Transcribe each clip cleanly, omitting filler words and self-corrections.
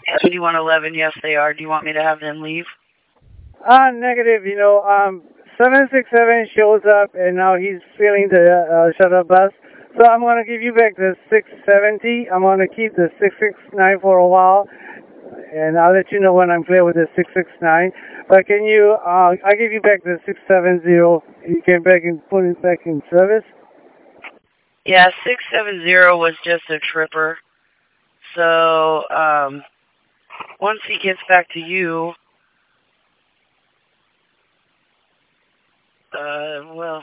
9111, yes they are. Do you want me to have them leave? Negative. 767 shows up, and now he's feeling the shuttle bus. So I'm going to give you back the 670. I'm going to keep the 669 for a while, and I'll let you know when I'm clear with the 669. But can you, I'll give you back the 670. You can back and put it back in service? Yeah, 670 was just a tripper. So, once he gets back to you, well,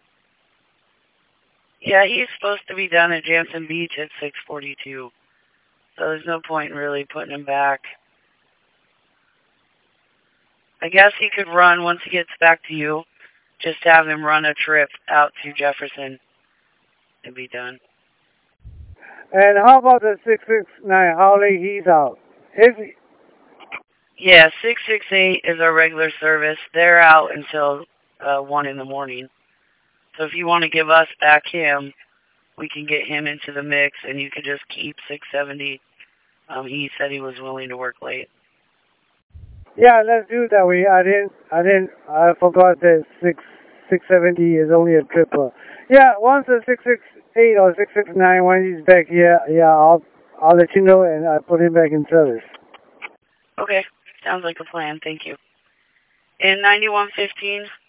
yeah, he's supposed to be done at Jansen Beach at 6:42. So there's no point in really putting him back. I guess he could run once he gets back to you. Just have him run a trip out to Jefferson and be done. And how about the 669? How late he's out? Yeah, 668 is our regular service. They're out until 1 in the morning. So if you want to give us back him, we can get him into the mix, and you could just keep 670. He said he was willing to work late. Yeah, let's do it that way. I forgot that 670 is only a tripper. Yeah, once the 668 or 669, when he's back here, yeah, I'll let you know, and I'll put him back in service. Okay, sounds like a plan. Thank you. In 9115.